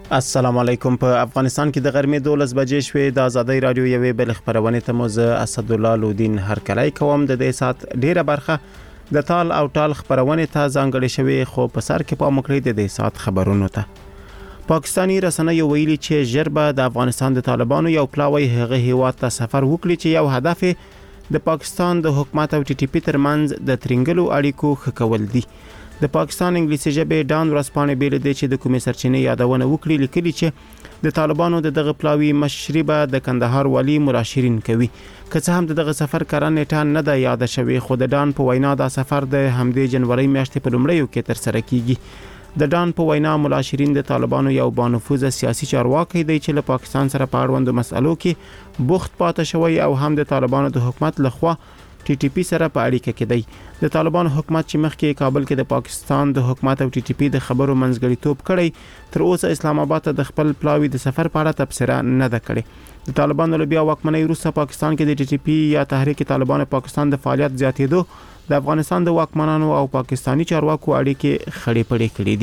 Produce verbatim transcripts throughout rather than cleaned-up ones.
السلام علیکم. په افغانستان کې د غرمې دولس بجې شوې. د آزادۍ رادیو یوې بل خبرونه ته مو زه اسد الله لودین هرکلی کوم. د دې سات ډیره برخه د تال او ټال خبرونه ته ځانګړې شوې، خو په سر کې پام وکړئ د دې سات خبرونو ته. پاکستانی رسنیو ویلي چې ژربه د افغانستان د طالبانو یو پلاوی هغه هیواد ته سفر وکړي چې یو هدف د پاکستان د حکومت او ټي ټي پی ترمنځ د ترنګلو اړیکو ښه کول دي. د پاکستان انګلیسي ژبه ډان ورسپانې بیل دي چې د کومې سرچینې یادونه وکړي، لیکلي چې د طالبانو د دغه پلاوی مشري به د کندهار والی مراشرین کوي. که څه هم دغه سفر کړه نیټه نه ده یاد شوی، خو د ډان په وینا دا سفر د همدې جنوري میاشتې په لومړیو کې تر سره کیږي. د ډان په وینا مراشرین د طالبانو یو بانفوذ سیاسي چارواکي دی چې له پاکستان سره په اړوندو مسالو کې بوخت پاتې شوی او هم د طالبانو د حکومت لخوا ټي ټي پی سره په اړیکه کې دی. د طالبانو حکومت چې مخکې کابل کې د پاکستان د حکومت او ټي ټي پی د خبرو منځګړیتوب کړی، تر اوسه اسلام آباد ته د خپل پلاوی د سفر په اړه تبصره نه ده کړې. د طالبانو له بیا واکمنۍ وروسته پاکستان کې د ټي ټي پی یا تحریک طالبان پاکستان د فعالیت زیاتېدو د افغانستان د واکمنانو او پاکستانی چارواکو اړیکې خړې پړې کړې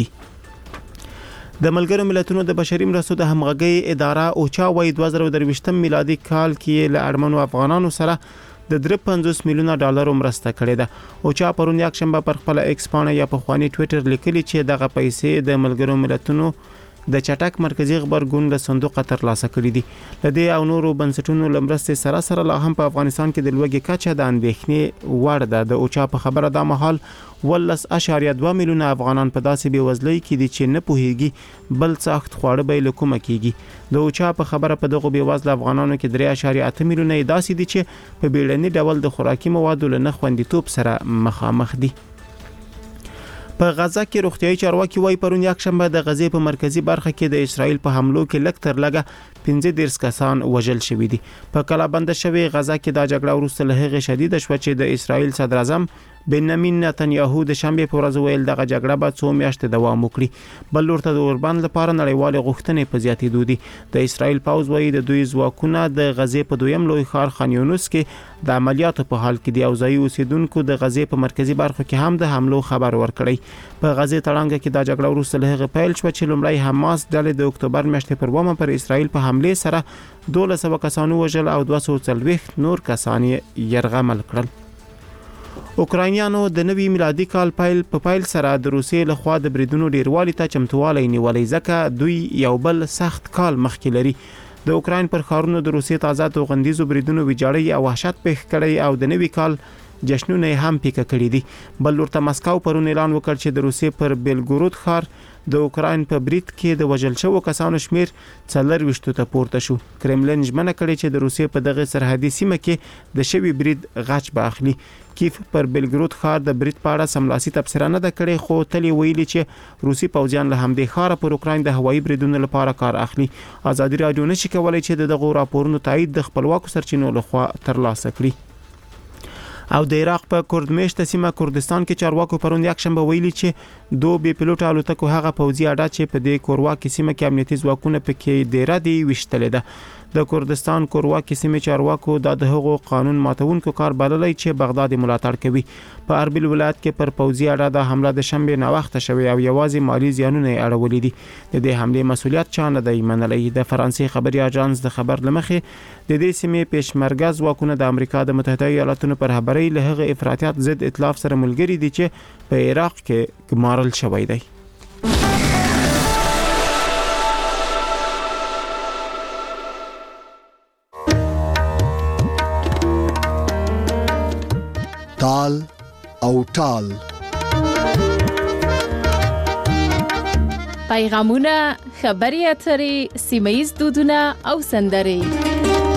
دي. د ملګرو ملتونو د بشري مرستو د همغږي اداره اوچا وايي دوه زره درویشتم میلادي کال کې له اړمنو افغانانو سره د درې پنځوس میلیونه ډالر مرسته کړې ده. اوچا پرون یک شنبه پر خپل ایکس پاڼه یا په خواني ټوئیټر لیکلي چې دغه پیسې د ملګرو ملتونو د چټک مرکزی خبرګون له صندوق ترلاسه کړې دي. لدې او نورو بنسټونو لمرسته سره سره لا هم په افغانستان کې د لوګي کچه د اندېښنې وړ ده. د اوچا په خبره دا مهال ولس اشاریه دوه میلیونه افغانان په داسې بیوزلۍ کې دي چې نه پوهیږي بل سخت خواړه به له کومه کیږي. د اوچا په خبره په دغه بیوزل افغانانو کې درې اشاریه اته میلیونه داسې دي چې په بیړني ډول د خوراکي موادو له نه خوندیتوب سره مخامخ دي. په غزه کې روغتیايي چارواکي وايي پرون یک شنبه د غزې په مرکزی برخه کې د اسرائیل په حملو کې لږ تر لږه پنځه دیرش کسان وژل شوي دي. په کلابند شوی غزه کې دا جګړه وروسته له هغه شدید شو چې د اسرائیل صدر اعظم بنیامین نتنیاهو د شنبه په ورځ ویل دغه جګړه به څو میاشتې دوام وکړي. بل ورته د اوربان لپاره نړیوال غوښتنې په زیاتېدو دي. د اسرائیل پوځ وايي د دوی ځواکونه د غزې په دویم لوی ښار خان یونس کې د عملیاتو په حال کې دي او ځایي اوسیدونکو د غزې په مرکزی برخه کې هم د حملو خبر ورکړی. په غزې تړانګه کې دا جګړه وروسته له هغه پیل شو چې لومړی حماس ډلې د اکتوبر میاشتې پر ومه پر اسرائیل په حمله سره دولس سوه کسانو وژل او دوه سوه څلوېښت نور کسان یې یرغمل کړل. اوکراینیانو د نوي میلادي کال پیل په پیل سره د روسیې لخوا د بریدونو ډیروالي ته چمتووالی نیولی، ځکه دوی یو بل سخت کال مخکې لري. د اوکراین پر ښارونو د روسیې تازه توغندیزو بریدونو ویجاړی او وحشت پېښ کړی او د نوي کال جشنونه هم پیکه کړی دي. بل ورته مسکو پرون اعلان وکړ چې د روسیې پر بیلګورود ښار د اوکراین په برید کې د وژل شوو کسانو شمیر څلرويشت ته پورته شو. کرملین ژمنه کړې چې د روسیې په دغه سرحدي سیمه کې د شوی برید غچ به اخلي. کیف پر بیلګورود ښار د برید په اړه سملاسي تبصره نه ده کړې، خو تل ویلي چې روسي پوځیان له همدې ښاره پر اوکراین د هوایي بریدونو لپاره کار اخلي. آزادي رادیو نشي کولای چې دغه راپورونو تایید د خپلواکو سرچینو لخوا ترلاسه کړي. او د عراق په کردمیشت سیمه کردستان کې چارواکو پرون یک شنبه ویلي چې دو بي پيلوټ الوتکو هغه پوځي اډه چې په دې کورواکي سیمه کې امنیتي ځواکونه پکې ډیره دی وشتلې ده. د کردستان کورواکي سیمه چارواکو د هغو قانون ماتونکو کار بللی چې بغداد ملاتړ کوي. په اربیل ولایت کې پر پوځي اډه د حمله د شنبه نه وخت شوی او یوازې مالی زیانونه اړولې دي. د دې حمله مسولیت چا نه دی منلی. د فرانسې خبري اژانس د خبر لمخې د دې سیمې پېشمرګه ځواکونه د امریکا د متحده ایالاتونو پر خبري له هغه افراطیت ضد ائتلاف سره ملګری دي چې په عراق کې ګمارل شوی دی. تال او ټال پیغامونه، خبري اترې، سیمه‌ییز دودونه او سندرې.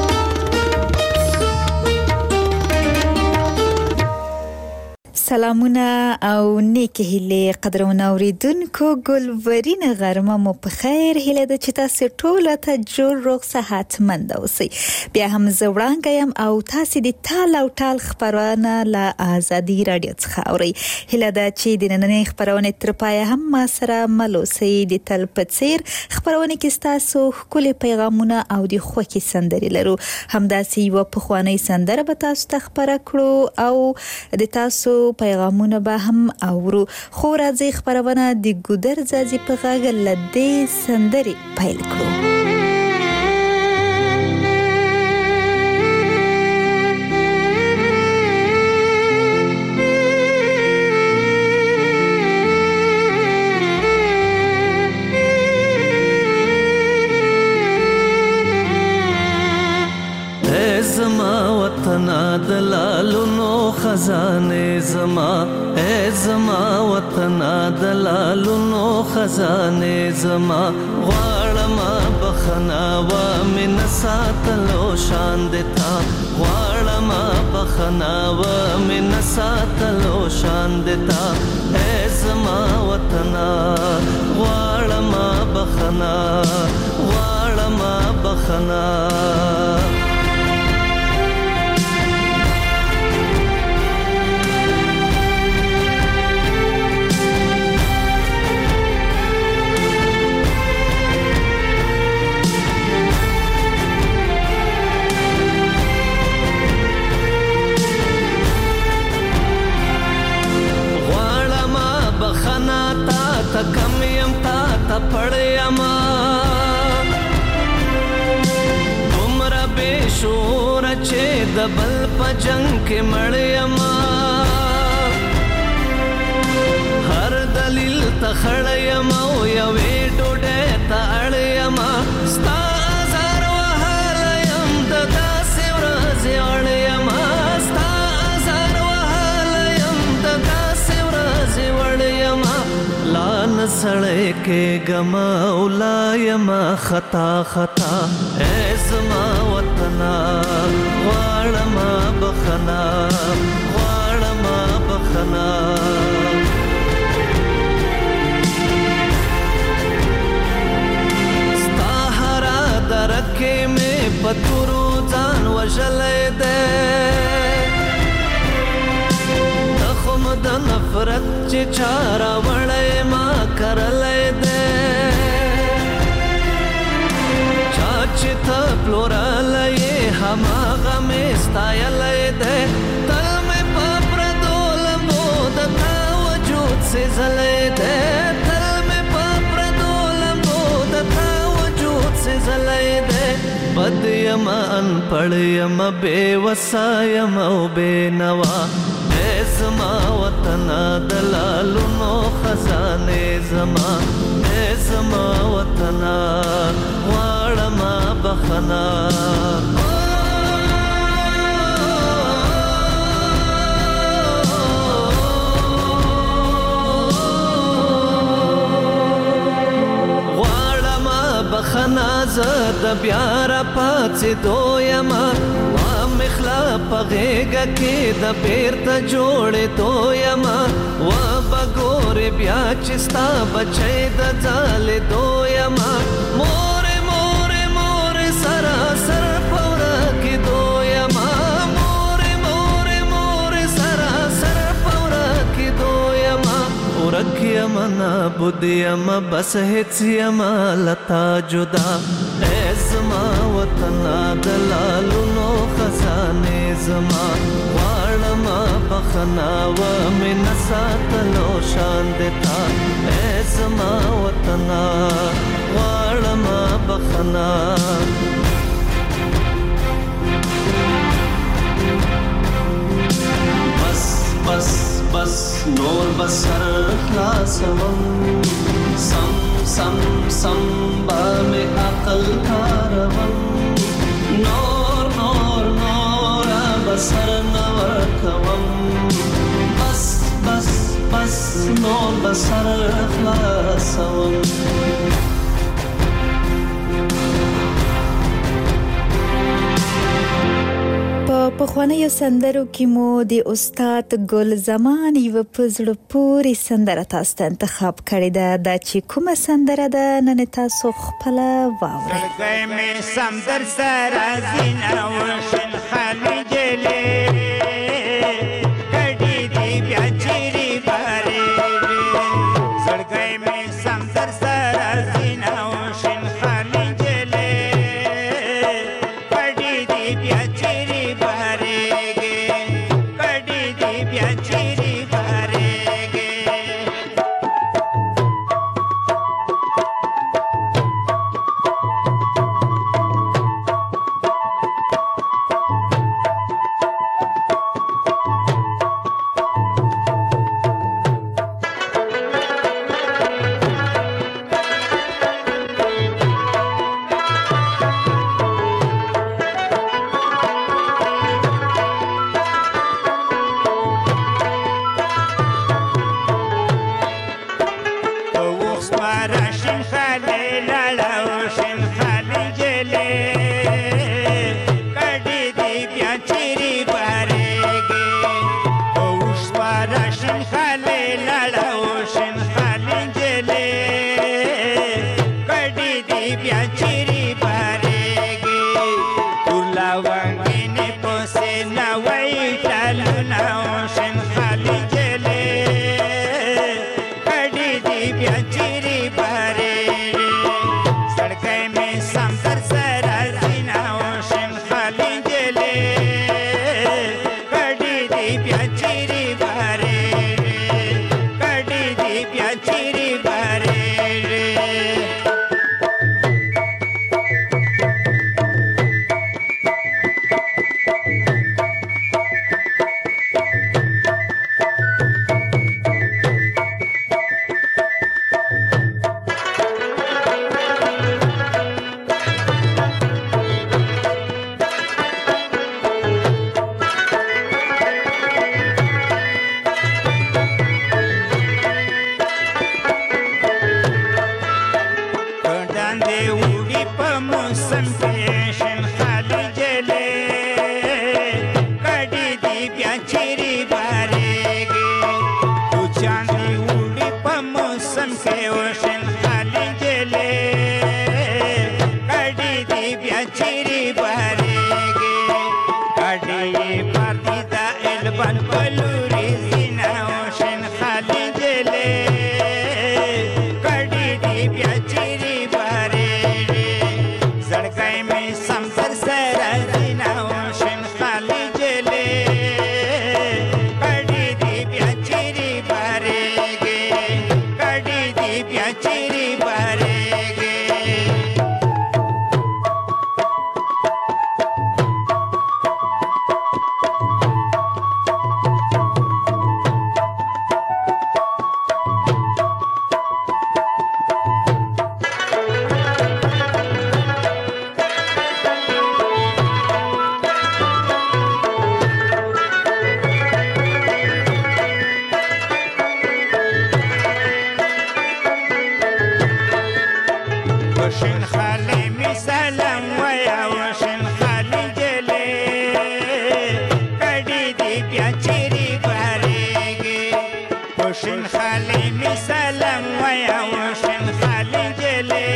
سلامونه او نیک هیله قدرونه اوریدونکو، ګلورین غرمه مو په خیر. هیله ده چې تاسو ټول ته جوړ روغ صحت مند اوسئ. بیا هم زه وړاندې یم او تاسو د تال او ټال خبرونه له آزادي رادیو څخه اورئ. هیله ده چې د نننۍ خبرونې تر پایه هم ما سره مل اوسئ. د تل په څیر خبرونه کې تاسو ښکلي پیغامونه او د خوښۍ سندرې لرو. همداسې یو پخوانی سندره به تاسو ته خبره کړو او د تاسو پیغامونه به هم اورو. خو راځي خبرونه د ګودر ځاځي په غاګ لدې سندري پیل کړو. زما وطن دلالو نو خزانه زما اے زما وطن دلالو نو خزانه زما غواړم بخنا و من ساتلو شان دتا غواړم بخنا و من ساتلو شان دتا اے زما وطن غواړم بخنا غواړم بخنا تا کم یم تا تا پڑیما دومره بے شور چه دبل پا جنگ کے مڑیما هر دلیل تا خڑیما و یوی ڈوڑے تا اڑیما ستا آزار و حالیم ددا سورازی اڑیما ستا آزار و حالیم ددا سورازی اڑیما لان سڑے کے گما اولایم خطا خطا اے زما وطنا غواړم بخنا غواړم بخنا ستا هرا درکې مې پتورو ځان وژلی دی د نفرت چې چارا وړې ما کرلې ده چا چې ته پلورلې هماغه مې ستایلې ده تل مې په پردول مو د تا وجود سېزلې ده تل مې په پردول مو د تا وجود سېزلې ده بد یم انپړ یم بے وسا یم او بے نوا زما وطن دلالو نو خزانه زما اے زما وطن غواړم بخنا غواړم بخنا زد بیار پاتې دویما مخلا پغېګه کې د بیرته جوړې دویما و بګورې بیا چې ستا بچی د ځالې دویما مورې مورې مورې سراسر په ورکې دویما مورې مورې مورې سراسر په ورکې دویما ورک یم نابود یم بس هېڅ یم لتا جدا اے زما وطن دلالو نو خزانه زما غواړم بخنا و من ساتلو شان دتا اے زما وطن غواړم بخنا بس بس بس نور بسر خلاصوم سم سم سم با میں عقل کاروم نور نور نور بسر نور کوم بس بس بس نور بسر خلاصوم په خوانیو سندرو کې مو د استاد ګل زمان یو پزړه پوری سندره تاسو ته انتخاب کړې ده دا چې کومه سندره ده نن تاسو خپل واورئ زړګی مې سمدر سره زینه وشن خالي جلې کډې دی بیا چیرې بارې زړګی مې سمدر سره زینه وشن خالي جلې کډې دی بیا چیرې بارې کډې دی بیا چیرې بلوري زینا وشن خالی جلې کډې دی بیا چیرې بارېږي زړګی مې سم در سره زینا وشن خالی جلې کډې دی بیا چیرې بارېږي کډې دی بیا چیرې بارېږي وشن خالی می سلام ویا وشن خالی جلې کډې دی بیا چیرې بارېږي وشن خالی می سلام ویا وشن خالی جلې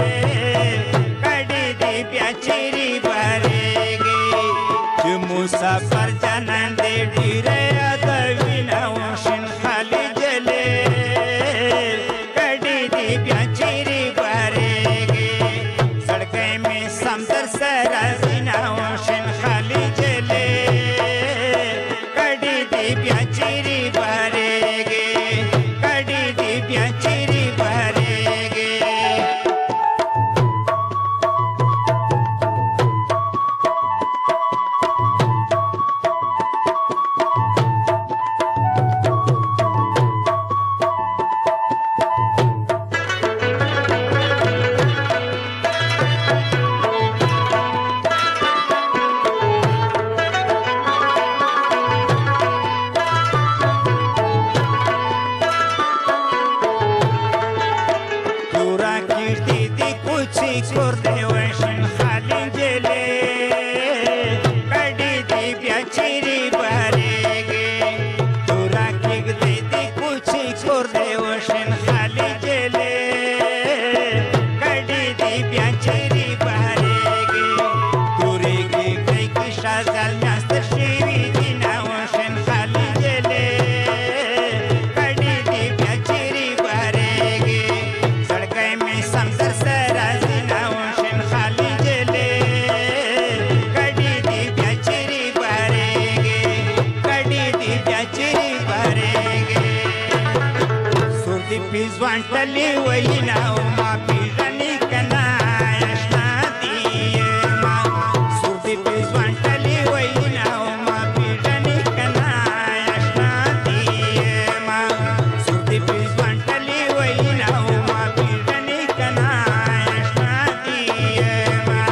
کډې دی بیا چیرې بارېږي چې مسافر جانان دې ډېرې یادوینه وشن خالی جلې کډې دی بیا چیرې بارېږي زړګی مې سم در سره زینا وشن خالی جلې کډې دی بیا چیرې بارېږي کډې دی بیا چیرې بارېږي تورا کیشتی دی کوچی کور دی وشن خالی جلې کډې دی بیا چیرې بارېږي تورا کیشتی دی کوچی کور دی وشن خالی جلې کډې دی بیا چیرې بارېږي تورې کیشتی کې شازل ناستر شوي دي نه وشن خالی جلې کډې دی بیا چیرې بارېږي زړګی مې سم در سره زینا وشن خالی جلې کډې دی بیا چیرې بارېږي کډې دی بیا چیرې بارېږي سور دې پیزوان ټلې وینا ما پیژنې که نه اشنا دي ما سور دې پیزوان ټلې وینا ما پیژنې که نه اشنا دي ما سور دې پیزوان ټلې وینا ما پیژنې که نه اشنا دي ما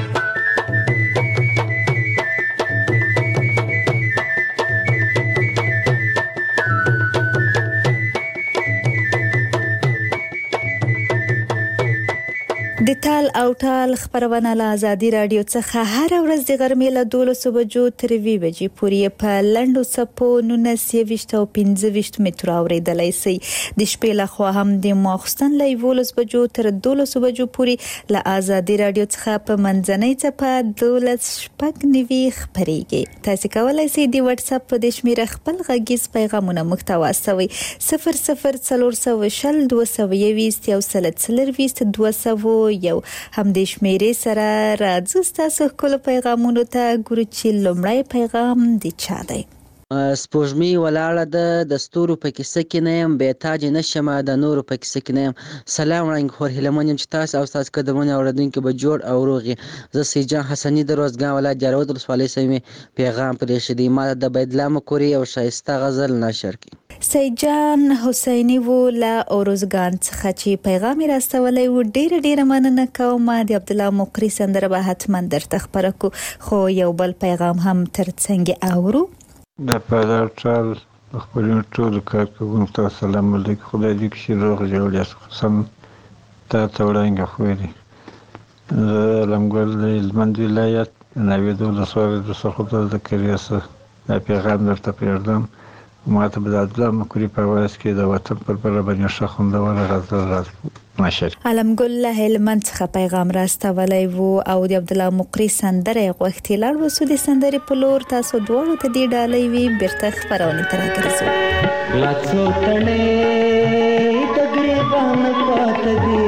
د تال او ټال خبرونه له ازادي رادیو څخه هر ورځ د غرمې له دولسو بجو تر وی بجې پورې په لنډو څپو نولس یویشت او پنځه ویشت مترو اورېدلی شئ د شپې لخوا هم د ماخوستن له یولس بجو تر دولسو بجو پورې له ازادي رادیو څخه په منځنۍ څپه دولس شپږ نوي خپرېږي تاسو کولی شئ د واتس اپ په دې شمېره خپل غږیز پیغامونه موږ ته واستوئ صفر صفر څلور سوه شل دوه سوه یویشت یو سل څلرویشت دوه سوه یو هم د شمیرې سره راځو ستاسو ښکلو پیغامونو ته ګورو چې لومړی پیغام د چا دی. سپوږمۍ ولاړه ده د ستورو په کیسه کې نه یم بې تاجې نشمه د نورو په کیسه کې نه یم. سلام وړاندې خور هیلهمن یم چې تاسو او ستاسو قدرمن اورېدونکي به جوړ او روغ یې. زه سیدجان حسني د روزګان ولایت جاروت ولسوالۍ سیمې پیغام پرېښی دی. ما ته د بیدلا مکوري یو ښایسته غزل نشر کړي. سیدجان حسیني و له اوروزګان څخه چې پیغام یې راستولی و ډېره ډېره مننه کوم. د عبدالله مقري سندره به حتما درته خپره کړو خو یو بل پیغام هم ترڅنګ اورو. د پادار ټال خپلونو ټولو کارکوونکو ته السلام علیکم. خدای دې کښې روغ جوړ یاست. قسم تا ته وړاندې خوري. زه علمګل د هلمند ولایت ناوید ولسوالۍ څخه ذکریا څه دا پیغام درته پرېږدم. ما ته به د عبدالله مکوري په اواز کې د وطن پر بله باندې ښه خوندوره غزل ماشاءالله. علمګل له هلمند څخه پیغام راستولی وو او د عبد الله مقری سندره غوښتي لړ وسو د سندرې په لور تاسو دواړو ته دی ډالۍ وی بیرته خبرونه تر راګرځو. لاڅو تړې تقریبا پات دی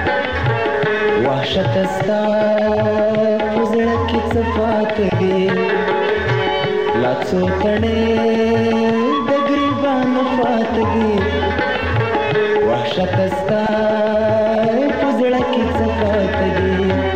وحشت استا پزړه کې صفات دی لاڅو تړې تقریبا پات دی وحشت استا پزړه کې صفات دی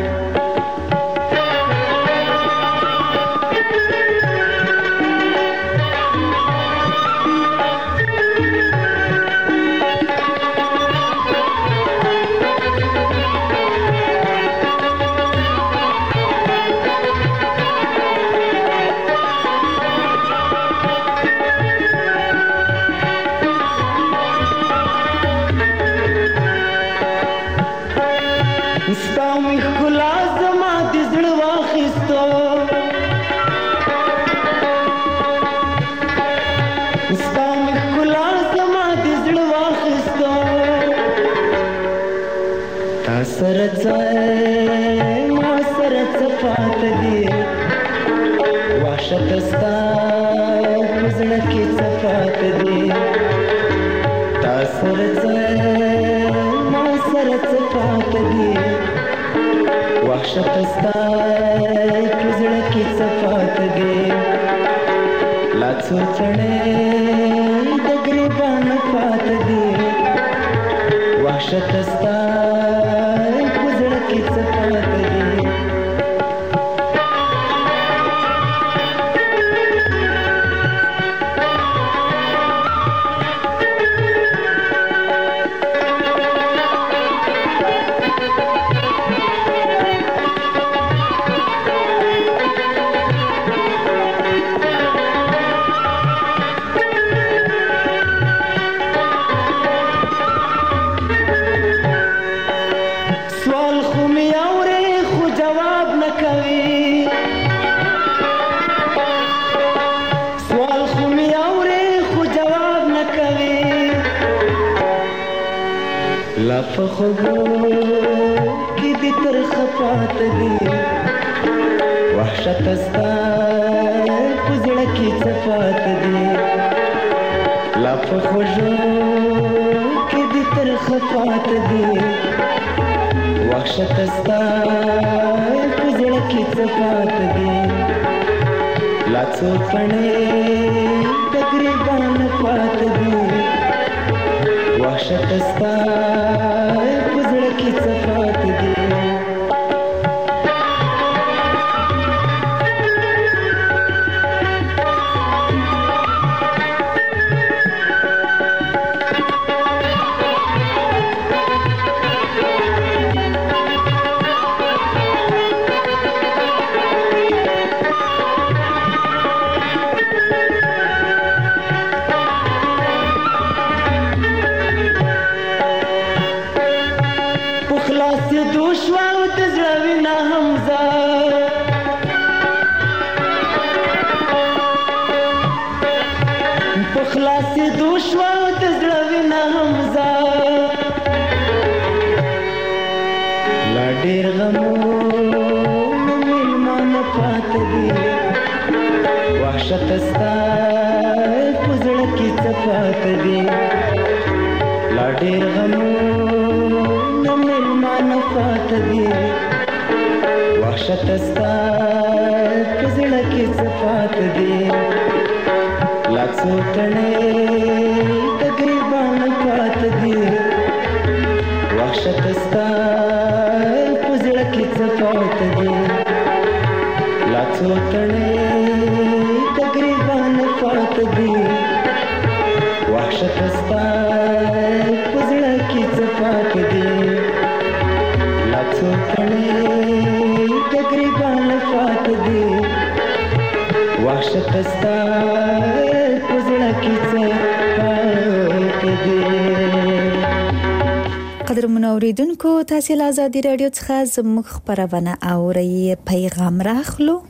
قدر منوریدونکو تاسو له آزادي رادیو څخه زموږ خبرونه اورئ پیغام راخلو.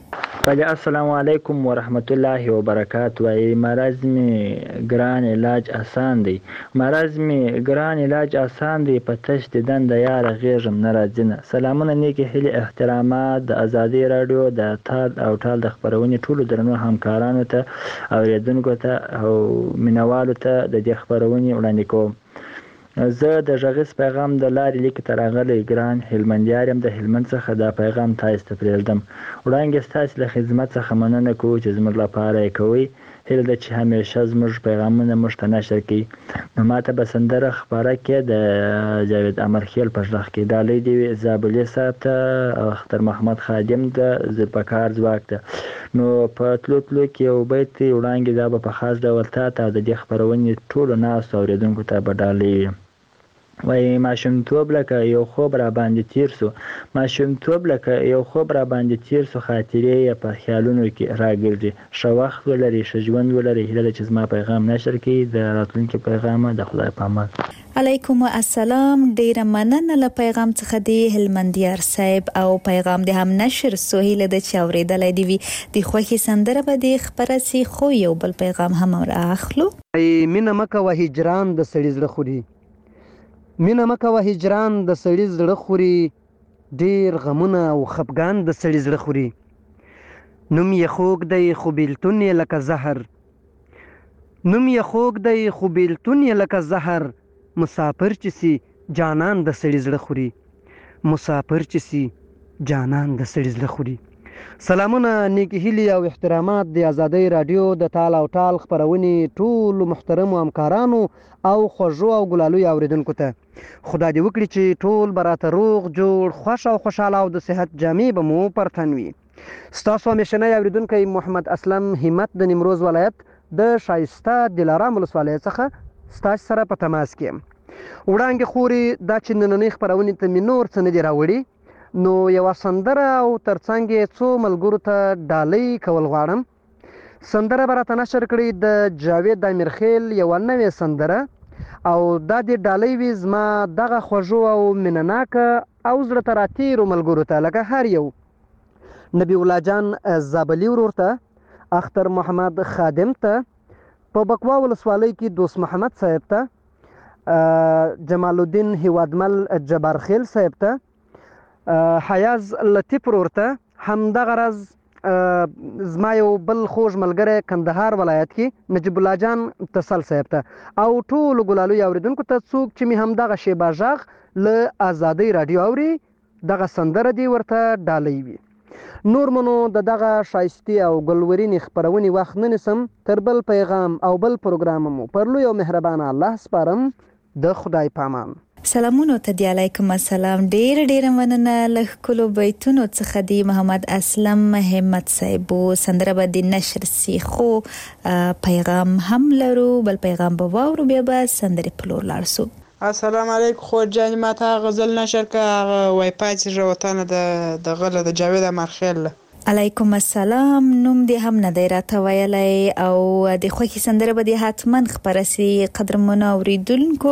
بله السلام علیکم ورحمت الله وبرکاته. وای مرض می ګران علاج آسان دی، مرض می ګران علاج آسان دی، په تش دیدن د یار غیږم نه راځي نه. سلامونه نیکې هیلې احترامات د ازادي رادیو د تال او ټال د خپرونې ټولو درنو همکارانو ته اوریدونکو ته او مینوالو ته د دې خپرونې وړاندې کوم. زه د غږیز پیغام د لارې لیک ته راغلی ګران هلمندیار یم، د هلمند څخه دا پیغام تاسو ته پرېږدم. وړاندې ستاسو له خدمت څخه مننه کوو چې زموږ لپاره یې کوئ. هیله ده چې همیشه زموږ پیغامونه موږ ته نشر کړي. نو ماته به سندره خپاره کړې د جاوید امرخیل په غږ کې. ډالۍ دې وي زابلي صاحب ته او اختر محمد خادم ته، ذوالفقار ځواک ته. نو په تلو تلو کې یو بیت وړاندې دا به په خاص ډول تا ته د دې خپرونې ټولو ناستو اورېدونکو ته به ډالۍ وي. وای ماشومتوب لکه یو خوب را باندې تیر سو، ماشومتوب لکه یو خوب را باندې تیر سو، خاطرې یې په خیالونو کې راګرځي. ښه وخت ولري، ښه ژوند ولري. هیله ده چې زما پیغام نشر کړي. د راتلونکي پیغام د خدای په امان. علیکم السلام. ډیره مننه له پیغام څخه دی هلمندیار صاحب او پیغام د هم نشر سو. هیله ده چې اوریدلای دی وي د خوښي سندره به د خبره سي. خو یو بل پیغام هم راخلو. مینه مکه و هجران د سړي زړه خوري، مینه مکه و هجران د سړي زړه خوري، ډیر غمونه او خفګان د سړي زړه خوري. نوم یې خوږ دی خو بیلتون یې لکه زهر، نوم یې خوږ دی خو بیلتون یې لکه زهر. مسافر چې سي جانان د سړي زړه خوري، مسافر چې سي جانان د سړي زړه خوري. سلامونه نیکی هیلې او احترامات د ازادۍ رادیو د تال او ټال خپرونې ټولو محترمو همکارانو او خوږو او ګلالویو اوریدونکو ته. خدای دې وکړي چې ټول به راته روغ جوړ خوښ او خوشحاله او د صحت جامې به مو پر تن وي. ستاسو همیشنی اوریدونکی محمد اسلم همت د نیمروز ولایت د شایسته دلارام ولسوالۍ څخه ستاسو سره په تماس کې یم. وړاندې خورې دا چې نننۍ خپرونې ته مې نور څه نه دي راوړي، نو یوه سندره او ترڅنګ یې څو ملګرو ته ډالۍ کول غواړم. سندره به راته نشر کړي د جاوید امیرخیل یوه نوې سندره، او دا دې ډالۍ وي زما دغه خوږو او مینهناکه او زړه ته راتېرو ملګرو ته، لکه هر یو نبی الله جان زابلي ورور ته، اختر محمد خادم ته، په بکوا ولسوالۍ کې دوست محمد صاحب ته، جمال الدین هیوادمل جبار خیل صاحب ته، حیاز لطیف ورور ته، همدغه راز زما یو بل خوږ ملګری کندهار ولایت کې نجیب الله جان تسل صاحب ته، او ټولو ګلالویو اوریدونکو ته څوک چې مې همدغه شیبه غږ له ازادۍ راډیو اوري، دغه سندره دې ورته ډالۍ وي. نور منو د دغه شایستې او ګلورینې خپرونې وخت نه نیسم. تر بل پیغام او بل پروګرام مو پر لوی او مهربانه الله سپارم. د خدای پامان. سلامونو ته دی. علیکم السلام. ډیر ډیر مننه له ښکلو بیتونو څخه دی محمد اسلم همت صاحب. سندره به د نشر سي، خو پیغام هم لرو. بل پیغام به واورو، بیا به سندرې په لور لاړ سو. السلام علیکم. خو جان ماته غزل نشر کا وای پاتې روتانه د د غله د جاوید امرخیل. علیکم السلام. نوم دې هم نه دی راته ویلی او د خوښي سندره به دې حتما خپره سي. قدرمنو اوریدونکو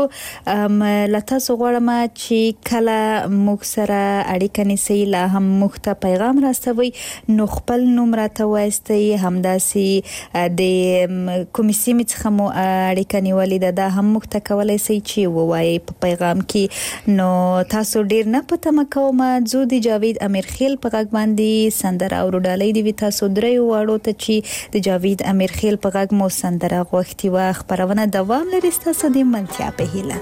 له تاسو غواړم چې کله موږ سره اړیکه نیسئ، لا هم موږ ته پیغام راستوئ، نو خپل نوم راته وایستئ. همداسې د کومې سیمې څخه مو اړیکه نیولې ده، دا هم موږ ته کولی سئ چې ووایئ په پیغام کې. نو تاسو ډیر نه په تمه کوم، ځو د جاوید امیرخیل په غږ باندې سندره او ډالۍ دی وي تاسو درې واړو ته چې د جاوید امیرخیل په غږ مو سندره غوښتي وه. خپرونه دوام لري ستاسو د ملتیا په هیله.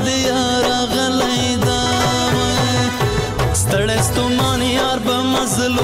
ستړی ستومان یار به مزل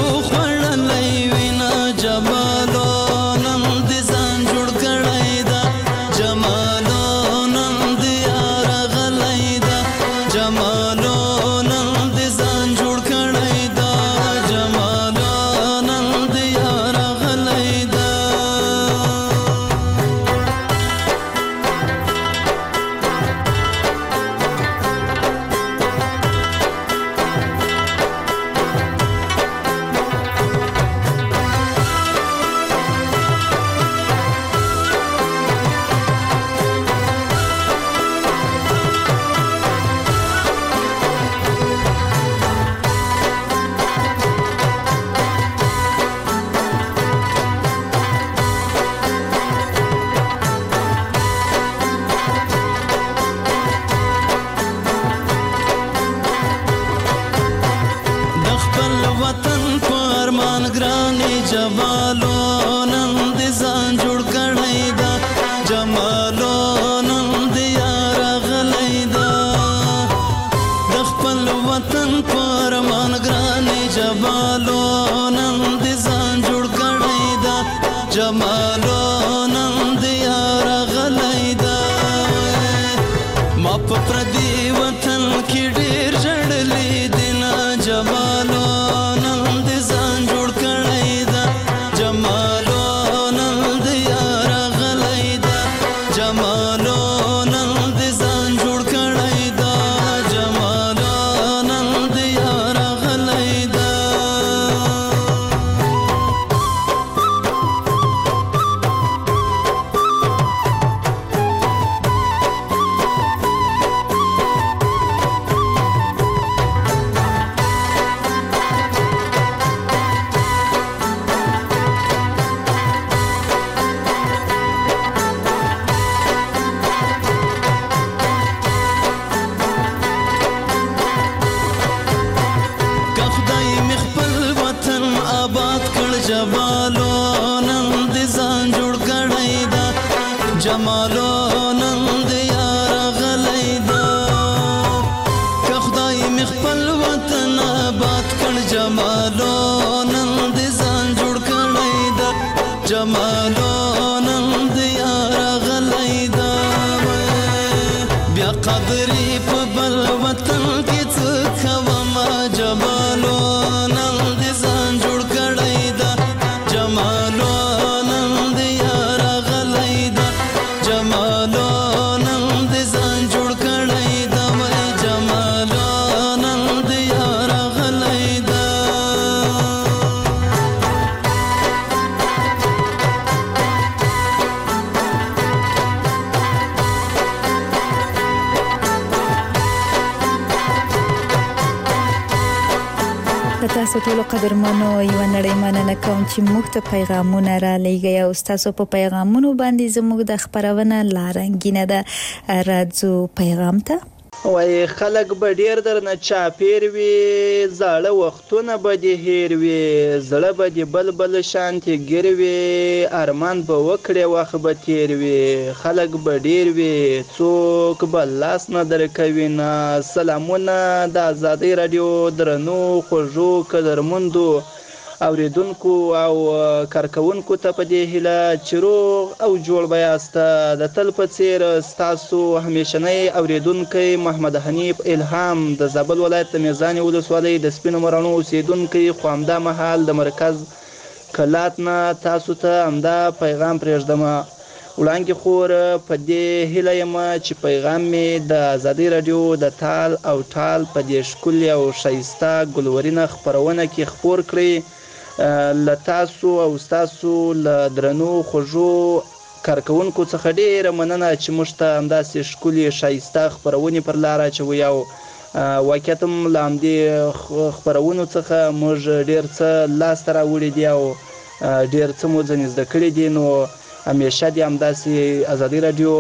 پردي وطن کې ډېر ژړلې دي نه جمالو نن دې ځان جوړ کړی ده جمالو نن دې یار غلی ده جمالو نن دې ځان جوړ کړی ده جمالو نن دې یار غلی ده جمالو نن دې ځان جوړ کړی ده جمالو نن دې یار غلی ده که خدای مې خپل وطن آباد کړ جمالو نن دې ځان جوړ کړی ده جمالو نن دې یار غلی ده بیا قدرې په بل وطن کې څه کومه جمالو نن دې ځان جوړ کړی ده جمالو نن دې یار غلی ده جمالو نن دې ځان جوړ کړی ده وای جمالو نن دې یار غلی ده تاسو ټول قدرمنو یو نړۍ مننه کوم چې موږ ته پیغامونه را لېږئ او تاسو په پیغامونو باندې زموږ د خبرونه لارنګینه ده راځو پیغام ته وای خلک به ډیر درنه چاپیر وي زاړه وختونه به دې هیر وي زړه به دې بل بل شانتې ګیر وي ارمان به وکړې وخت به تیر وي خلک به ډیر وي څوک به لاس نه درکوي نه سلامونه د ازادۍ راډیو درنو خوږو قدرمندو اوریدونکو او کارکونکو ته په دې هیله چې روغ او جوړ به یاست د تل په څیر ستاسو همیشنی اوریدونکی محمد حنیف الهام د زابل ولایت د میزان ولسوالۍ د سپینو مراڼو اوسیدونکی خو همدا مهال د مرکز کلات نه تاسو ته همدا پیغام پرېږدم وړاندې خور په دې هیله یم چې پیغام مې د ازادۍ راډیو د تال او ټال په دې ښکلي او ښایسته ګلورینه خپرونه کې خپور کړئ له تاسو او ستاسو له درنو خوږو کارکونکو څخه ډیره مننه چې موږ ته همداسې ښکلي ښایسته خپرونې پر لاره اچوئ او واقعیت هم له همدې خپرونو څخه موږ ډیر څه لاسته راوړي دي او ډیر څه مو ځنې زده کړي دي نو همیشه دې همداسې ازادۍ راډیو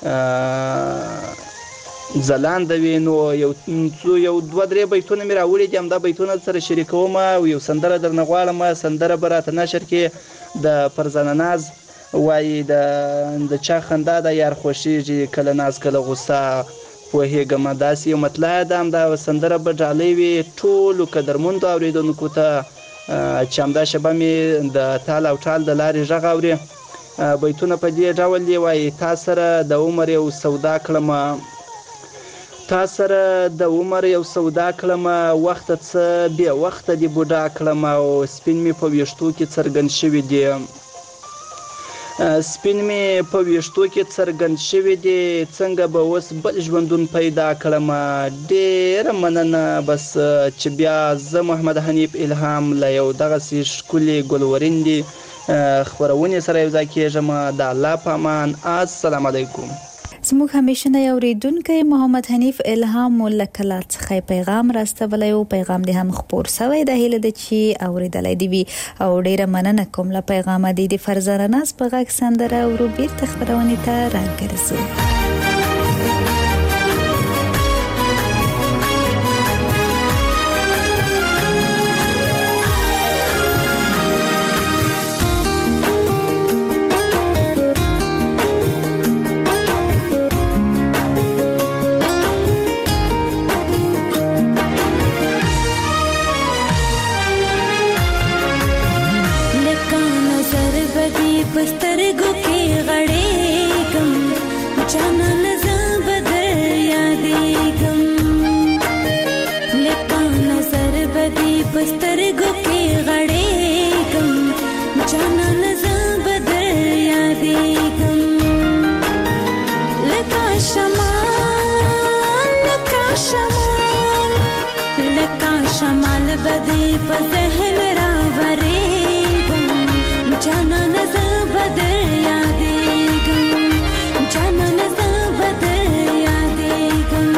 ځلانده وي نو یو یو دوه درې بیتونه مې راوړي دي همدا بیتونه سره شریکوم او یو سندره درنه غواړم سندره به راته نشر کې د فرزانه ناز وایي د چا خندا د یار خوښیږي کله ناز کله غوسه پوهېږم داسې یو مطلع ده همدا سندره به ډالۍ وي ټولو قدرمندو اورېدونکو ته چې همدا شبه مې د تال او ټال د لارې غږ اوري بیتونه په دې ډول دی وایي تا سره د عمر یو سودا کړمه تا سره د عمر یو سودا کړمه وخت څه بې وخته دې بوډا کړمه او سپین مې په ویښتو کې څرګند شوي دي سپین مې په ویښتو کې څرګند شوي دي څنګه به اوس بل ژوندون پیدا کړمه ډېره مننه بس چې بیا زه محمد حنیف الهام له یو دغسې ښکلې ګلورین دي خبرونې سره یو ځای کېږم د الله په امان السلام علیکم زموږ همیشنی اوریدونکی محمد حنیف الهام له کلات څخه پیغام راستولی او پیغام دې هم خپور سوی د هیله ده چې اوریدلی دې وي او ډیره مننه کوم له پیغامه دې د فرزانه ناز په غږ سندره ورو بیرته خپرونې ته راګرځو بسترګو کې غړېږم جانان زه به بدې په ذهن راورېږم جانانه زه به در یادېږم جانانه زه به در یادېږم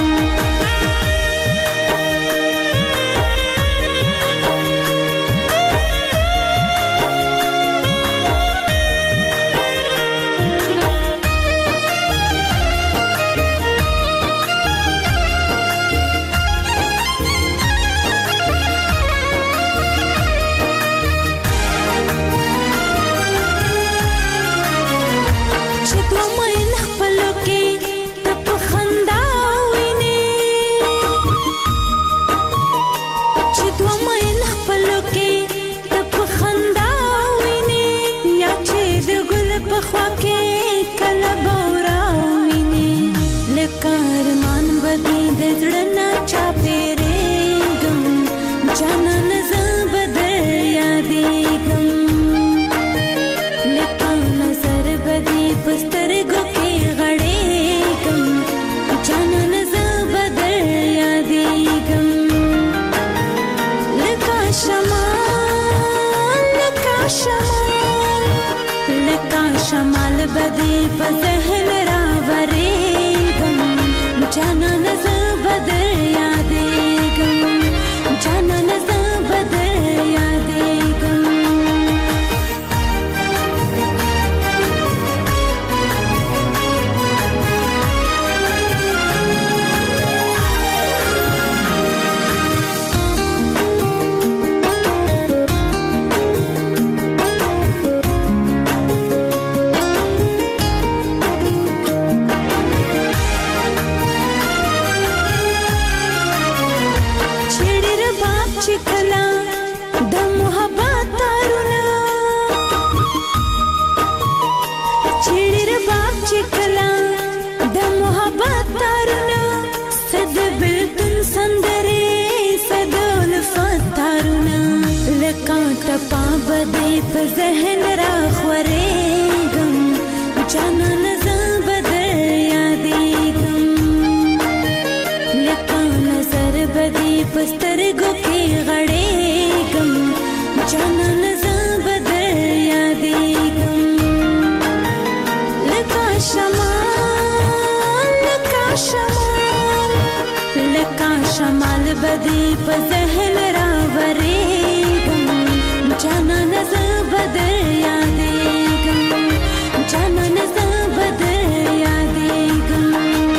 شمال بدی په ذهن راورېږم جانانه زه به در یادېږم جانانه زه به در یادېږم بدې په ذهن راخورېږم جانانه زه به در یادېږم لکه نظر بدې په سترګو کې غړېږم جانانه زه به در یادېږم لکه شمال لکه شمال لکه شمال بدې په ذهن راورېږم جانانه زه به در یادېږم جانانه زه به در یادېږم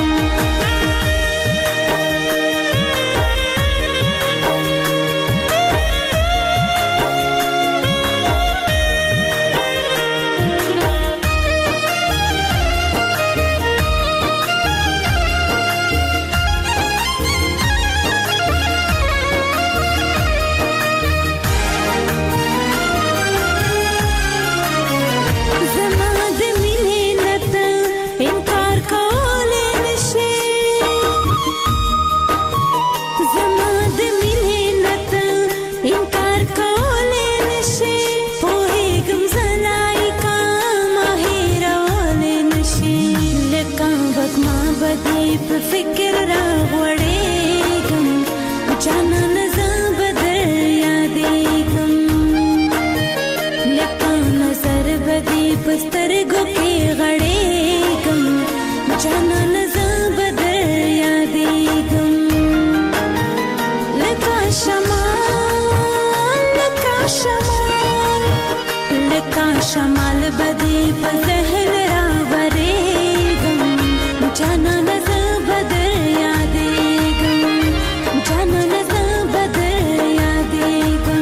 فکر راغوړېږم جانانه زه به در یادېږم لکه نظر بدې په سترګو کې غړېږم جانانه زه به در یادېږم لکه شمال لکه شمال لکه شمال بدې په ذهن راورېږم جانانه زه به در یادېږم جانانه زه به در یادېږم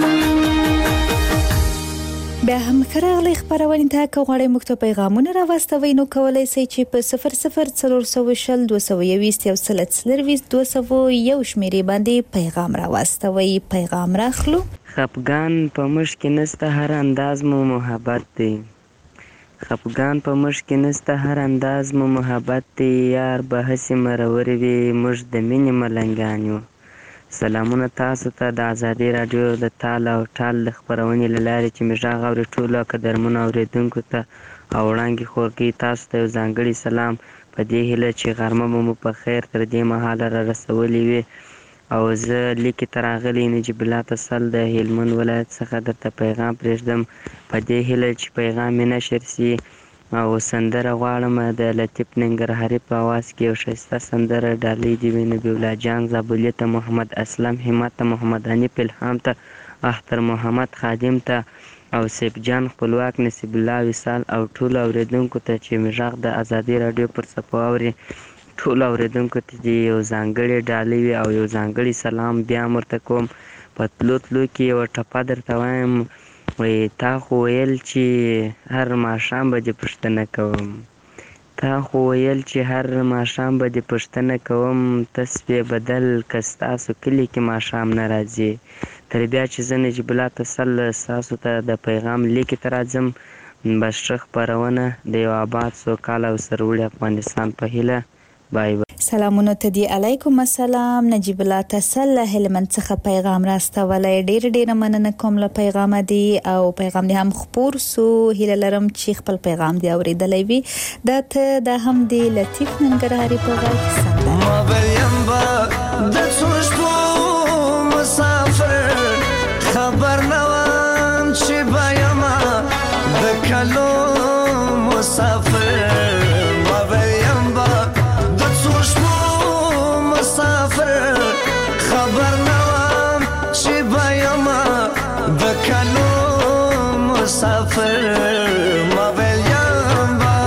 بیا هم راغلی خبرونه ته کوغړې موږ ته پیغامونه راوستوي نو کولای شئ چې په صفر صفر څلور سوه شل دوه سوه یوویشت یو سل څلرویشت دوه سوه یو شمیرې باندې پیغام راوستوي پیغام راخلو خفګان په مشک کې نسته هر انداز مو محبت دی خفګان په مشک کې نسته هر انداز مو محبت دی یار به هسې مرور وي موږ د مینې ملنګان یو سلامونه تاسو ته د ازادي راډیو د تال او ټال د خپرونې له لارې چې مې غږ اوري ټولو قدرمنو اورېدونکو ته او وړاندې خورګۍ تاسو ته یو ځانګړی سلام په دې هیله چې غرمه به مو په خیر تر دې مهاله را رسولې وي او زه لیکې ته راغلی نجیب الله تسل د هلمند ولایت څخه درته پیغام پرېږدم په دې هیله چې پیغام مې نشر سي او سندره غواړم د لطیف ننګرهاري په اواز کې یو ښایسته سندره ډالۍ دې وي نبي الله جان زابلي ته محمد اسلم همت ته محمد حنیف الهام ته اختر محمد خادم ته او سیف جان خپلواک نصیب الله وصال او ټولو اورېدونکو ته چې مې غږ د ازادي راډیو پر څپو اوري ټولو اورېدونکو ته دې یو ځانګړې ډالۍ وي او یو ځانګړی سلام بیا هم ورته کوم په تلو تلو کې یوه ټپه درته وایم وایي تا خو ویل چې هر ماښام به دې پوښتنه کوم تا خو ویل چې هر ماښام به دې پوښتنه کوم ته سپې بدل که ستاسو کلي کې ماښام نه راځي تر بیا چې زه نجیب الله تسل ستاسو ته د پیغام لیکې ته راځم بس ښه خپرونه د یو آباد سوکاله او سرلوړي افغانستان په هیله بای بای. سلامونه ته دی علیکم السلام نجیب الله تسل هلمند څخه پیغام راستولی ډیر ډیر مننه کوم له پیغام دی او پیغام دی هم خپور سو هیله لرم چې خپل پیغام دی اوریدلی وي دا ته دا هم دی لطیف ننګرهاري په غږ سندره ما بلیم با د څو شپو مسافر خبر نوام چې بایم د کلو مسافر ما بلیم با مسافر خبر نوام چې بایم د کلو مسافر ما ویلیم با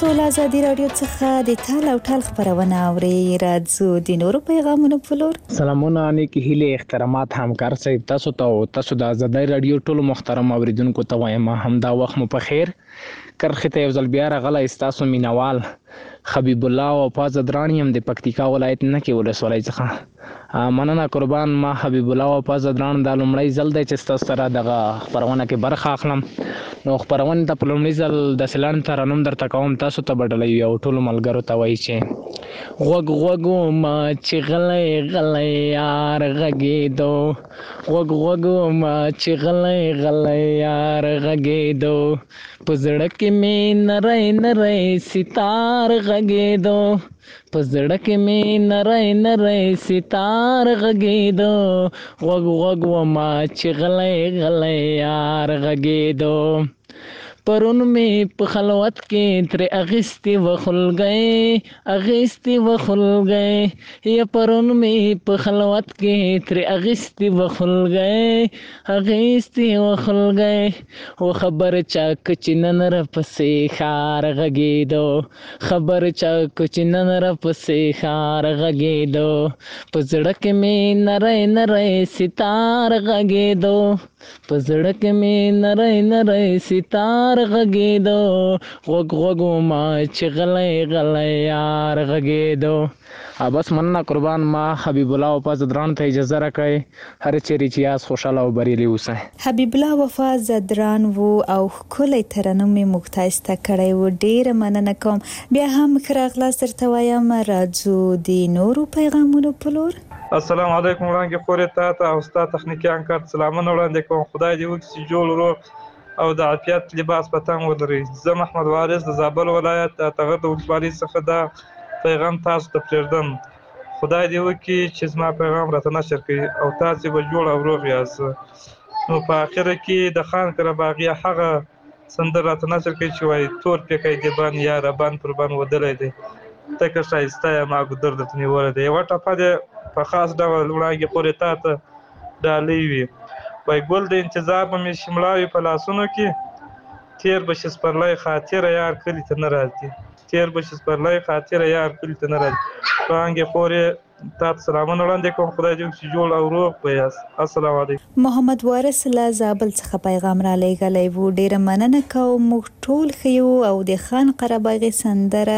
تاسو له ازادي رادیو څخه د تال او ټال خبرونه اورئ. راځو د نورو پیغامونو په لور. سلامونه، نیکی هیله احترامات همکار صاحب، تاسو ته تاسو د ازادي رادیو ټولو محترم اوریدونکو ته وایم همدا وخت مو په خیر. کرخه ته یو ځل بیا راغلی تاسو مینوال حبیب الله او پاز درانی هم د پکتیکا ولایت نه کې ولسوالۍ څخه مننه قربان. ما حبیب الله او پاز دران د لومړی ځل دی چې تاسو سره دغه خبرونه کې برخه اخلم. نو خبرونه د لومړی ځل د سلان ترنم درته کوم، تاسو ته بدلې یو ټول ملګرو ته وایي چې غوګ غوګ ما چې غلې غلې یار غږېدو، غوګ غوګ ما چې غلې غلې یار غږېدو، په زړه کې مې نری نری ستار غږېدو، په زړه کې مې نری نری ستار غږېدو، غوږ غوږ وما چې غلی غلی یار غږېدو، پرون مې په خلوت کې ترې اخیستې و خلګۍ اخیستې و خلګۍ، یا پرون مې په خلوت کې ترې اخیستې و خلګۍ اخیستې و خلګۍ، و خبر چا که چې نن راپسې ښار غږېدو، خبر چا که چې نن راپسې ښار غږېدو، په زړه کې مې نری نری ستار غږېدو، په زړه کې مې نری نری ستار غږېدو، غوږ غوږ ما چې غلی غلی یار غږېدو. بس مننه قربان. ما حبیب الله وفا زدران ته اجازه راکړئ، هر چیرې چې یاست خوشحاله او بریالي اوسئ. حبیب الله وفا زدران وو او ښکلی ترنم یې موږ ته ایسته کړی و، ډېره مننه کوم. بیا هم ښه راغلاست درته وایم. راځو د نورو پیغامونو په لور. السلام علیکم وړانګې خورې تا ته او ستا تخنیکي انکار سلامونه وړاندې کوم. خدای دې وکړي چې جوړ روغ او د عافیت لباس په تن ولري. زه محمد وارث د زابل ولایت د اتغر د ولسوالۍ څخه دا پیغام تاسو ته پرېږدم. خدای دې وکړي چې زما پیغام راته نشر کړي او تاسې به جوړ او روغ یاست. نو په اخره کې د خان قرهباغي هغه سندره راته نشر کړي چې وایي تور پیکی دې بند یاره بند پر بند ودلی دی، تکه ښایسته یم ما ګودر درته نیولی دی. یوه ټپه دې په خاص ډول وړانګې خورې تا ته ډالۍ وي. وای ګل د انتظار به مې شملاوي په لاسونو کې، تیر به شي سپرلی خاطره یار کلي ته نه راځي، تیر به شي سپرلی خاطره یار کلي ته نه راځي. وړانګې خورې تا ته سلامونه وړاندې کوم. خدای دې وکړي چې جوړ او روغ به یاست. السلام علیکم. محمد وارث له زابل څخه پیغام را لېږلی و، ډېره مننه کوم. موږ ټول ښه یو او د خان قرهباغي سندره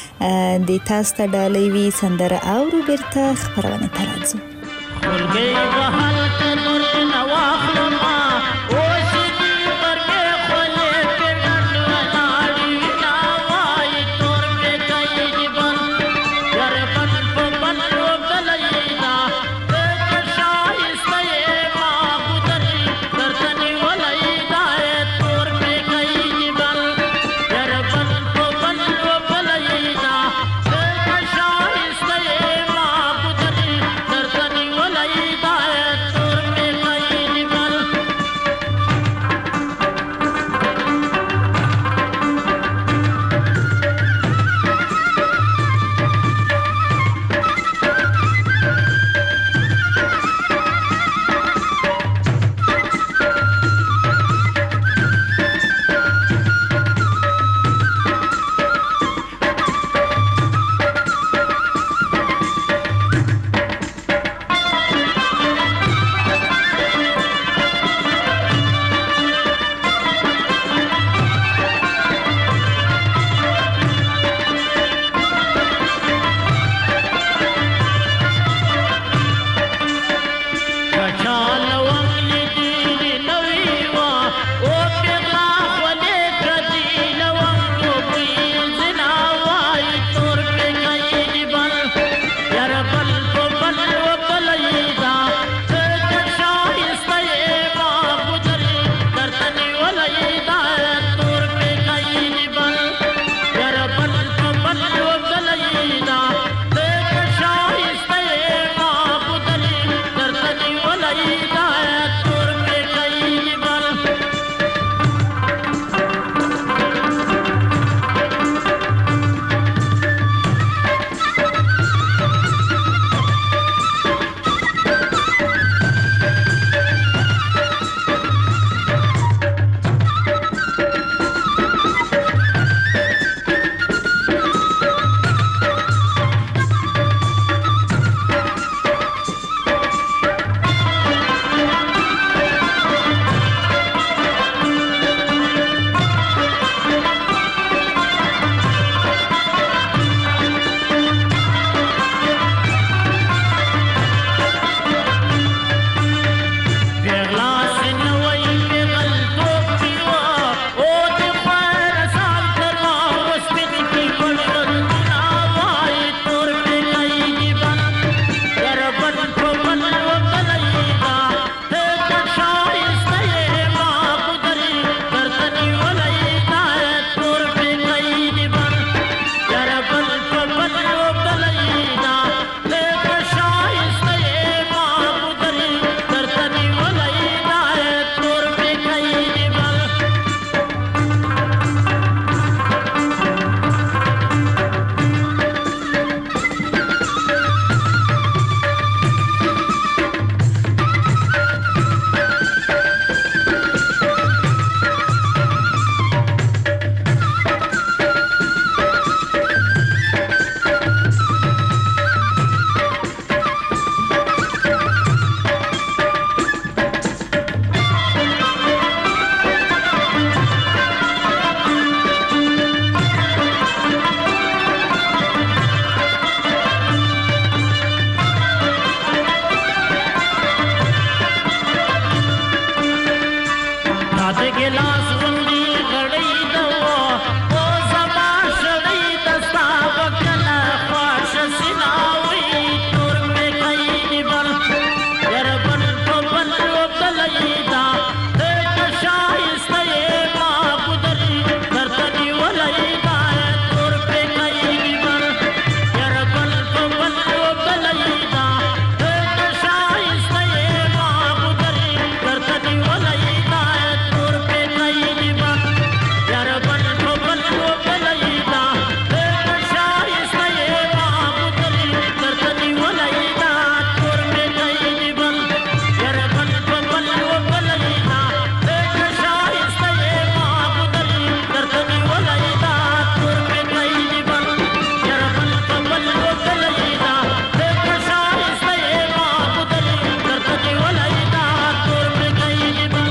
د تاسو ته ډالۍ وي. سندره اورو بیرته خپرونې ته راځو. خلګۍ وهل که نور نه واخلمه، اوس دې پر مې خولې پې ډنډ ولاړې دا وایي تور پیکی دې بند یاره بند په بند وګلی دا، ته ښایسته یې ما ګودرې درته نیولی دا، تور پیکی دې بند یاره بند په بند وګلی دا، ته ښایسته یې ما ګودرې درته نیولی دا، ګلاس غوندې غړۍ د و او زما شړۍ دستا به کله خواشه سینه وي تور مې کوي نیبل یاره بل په بل وبلۍ ده ته که ښایسته یې ما ګودرې درته نیولی ده تور پرې کوي نیبل یاره بل په بل وبلۍ ده ته که ښایسته یې ما ګودرې درته نیولی ده تور پرې کوي نیبل یاره بل په بل وبلۍ ده ته که ښایسته یې ما ګودرې درته نیولی ده تور پرې کوي نیبل یاره بل په بل وبلۍ ده ته که ښایسته یې ما ګودرې درته نیولی ده تور پرې کوي نیبل یاره بل په بل وبلۍ ده ته که ښایسته یې ما ګودرې درته نیولی ده تور پرې کوي نیبل.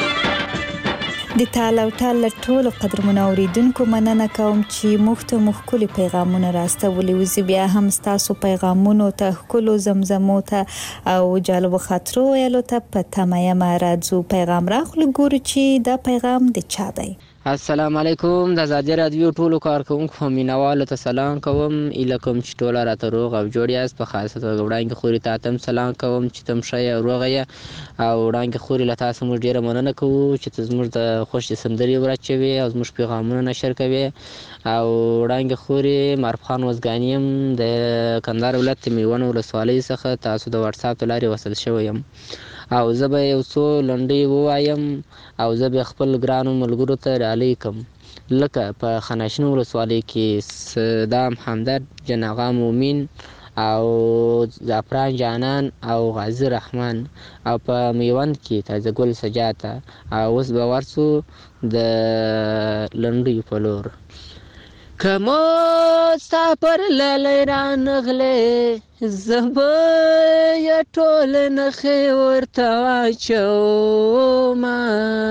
د تال او ټال له ټولو قدرمنو اوریدونکو مننه کوم چې موږ ته مو ښکلي پیغامونه راستولي وو. زه بیا هم ستاسو پیغامونو ته ښکلو زمزمو ته او جالبو خاطرو ویلو ته په تمه یم. راځو پیغام راخلو ګورو چې دا پیغام د چا دی. السلام علیکم. د ازادي رادیو ټولو کارکوونکو مینوالو ته سلام کوم. ایله کوم چې ټوله راته روغ او جوړ یاست. په خاصه توګه وړانګې خوري ته هم سلام کوم چې تم ښه یې او روغه یې. او وړانګې خوري له تاسو موږ ډېره مننه کوو چې ته زموږ د خوښې سندرې ورچوې او زموږ پیغامونه نشر کوې. او وړانګې خوري معروف خان وزګاني یم د کندهار ولایت میوند ولسوالۍ څخه تاسو د واتساپ له لارې وصل شوی یم. او زه به یو څو لنډۍ ووایم او زه به خپل ګرانو ملګرو ته ډالۍ کړم. لکه په خانشین ولسوالۍ کې صدام همدرد، جناغا مومین او زعفران جانان او غازي رحمان، او په میوند کې تازه ګل سجاته. او اوس به ورسو د لنډیو په لور. که مو ستا پر لالی رانغلې زه به یې ټول نښې ورته واچومه.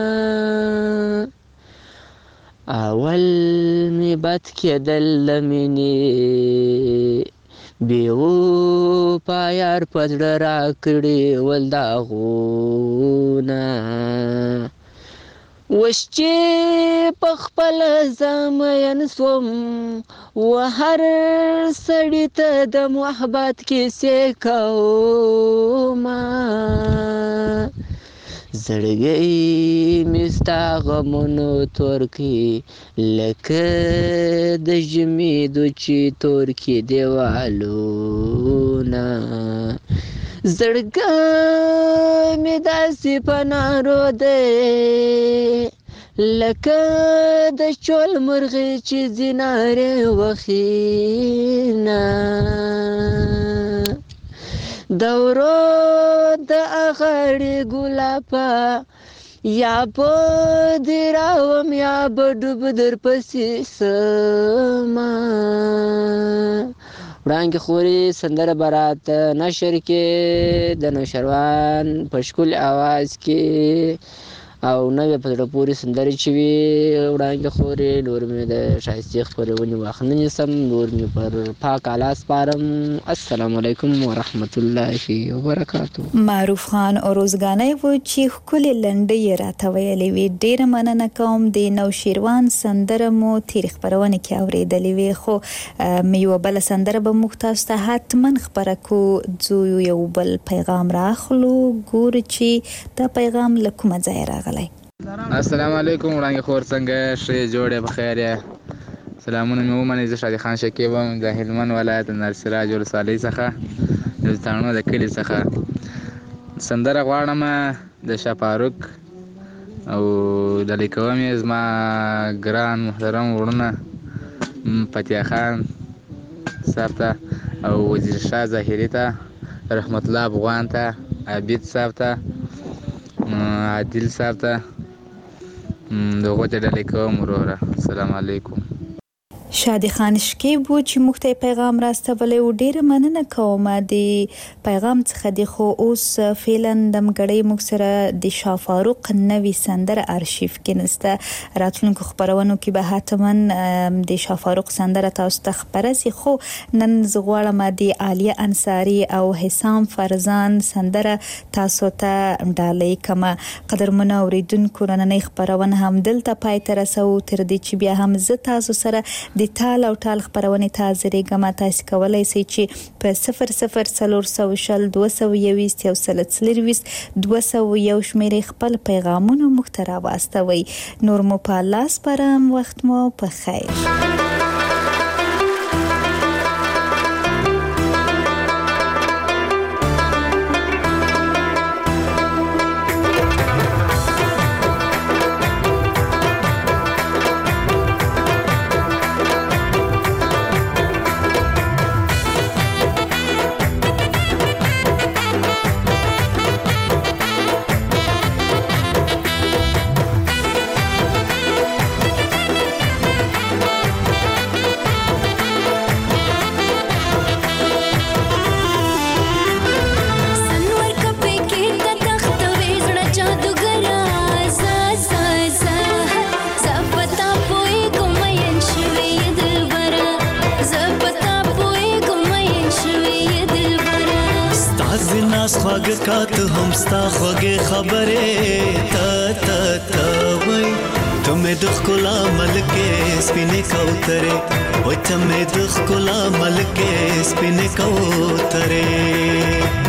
اول مې بد کېدل د مینې بې وفا یار په زړه راکړي ول داغونه. اوس چې په خپله زه مین سوم و هر سړي ته د محبت کیسې کومه. زړګی مې ستا غمونو تور کړي لکه د ژمي دوچې تور کړي دیوالونه. زړګی مې داسې په نارو دی لکه د چول مرغې چې زینارې وخینه. د ورو د اغړې ګلابه یا به دې راوم یا به ډوب در پسې سمه. وړانګې خوري سندره به راته نشر کې د نوشروان په ښکلي اواز کې او نوې په زړه پورې سندرې چې وي وړانګې خوري نور مې د ښایستې خپرونې وخت نه نیسم، نور مې پر پاک اعلی سپارم. السلام علیکم ورحمت الله وبرکاتو. معروف خان اوروزګانی و چې ښکلې لنډۍ یې راته ویلې وې. ډېره مننه کوم. د نوشیروان سندره مو تېرې خپرونې کې اورېدلې وې، خو یوه بله سندره به موږ تاسو ته حتما خپره کړو. ځو یو بل پیغام راخلو ګورو چې دا پیغام له کومه ځایه راغلی. السلام علیکم وړانګې خور څنګه ښه جوړ یې بخیر یې؟ سلامونه مې ومنئ. زه شادي خان شکیب یم د هلمند ولایت د نرسراج ولسوالۍ څخه د تاڼو د کلي څخه. سندره غواړم د شاه فاروق او ډالۍ کوم یې زما ګران محترم وروڼه فتح خان صاحب ته او وزیر شاه ظاهري ته، رحمت الله افغان ته، عابد صاحب ته، عادل صاحب ته، دغو ته ډالۍ کوم وروره. السلام علیکم. شادي خان شکیب و چې موږ ته پیغام راستولی و. ډیره مننه کوم د پیغام څخه. د خو اوس فعلا د مګړی موږ سره د شاه فاروق نوی سندره ارشیف کې نسته. راتلونکو خبرونو کې به حتما د شاه فاروق سندره تاسو ته خبره سي. خو نن زغواړم د عالیه انصاری او حسام فرزان سندره تاسو ته ډالۍ کما. قدرمنو اوریدونکو نن خبرونه هم دلته پای ته رسو. تر دې چې بیا هم ز تاسو سره د ټال او ټال خبرونه تاسو ریګه تاسو کولای شئ چې په صفر صفر څلور سوه شل دوه سوه یوویشت یو سل څلرویشت دوه سوه یو شمیرې خپل پیغامونه موږ ته راواستوئ. نور مو په لاس پرم. وخت مو په خیر. خواږه کات هم ستا خوږه خبره تا تا تا وای ته مې د ښکلا ملکه سپینې کوتره وای ته مې د ښکلا ملکه سپینې کوتره.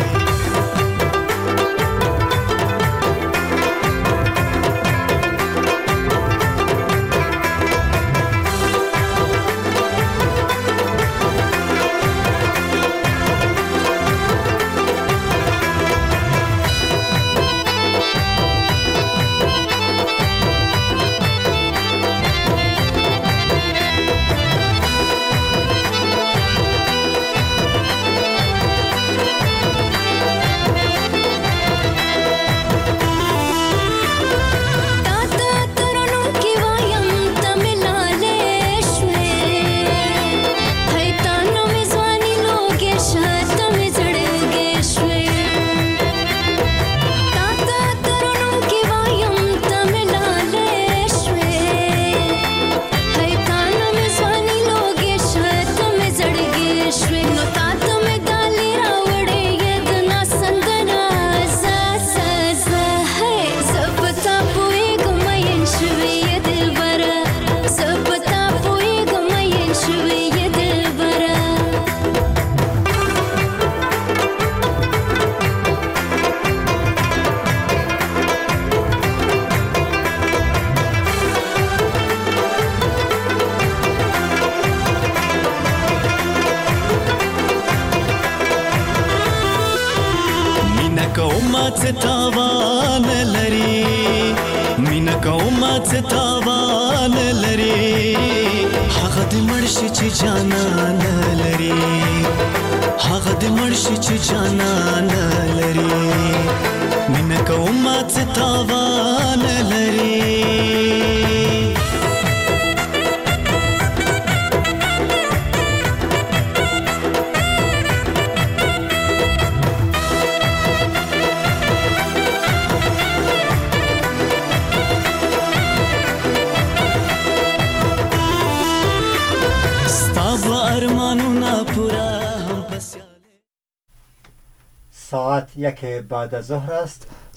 ساعت یک بعد از ظهر است.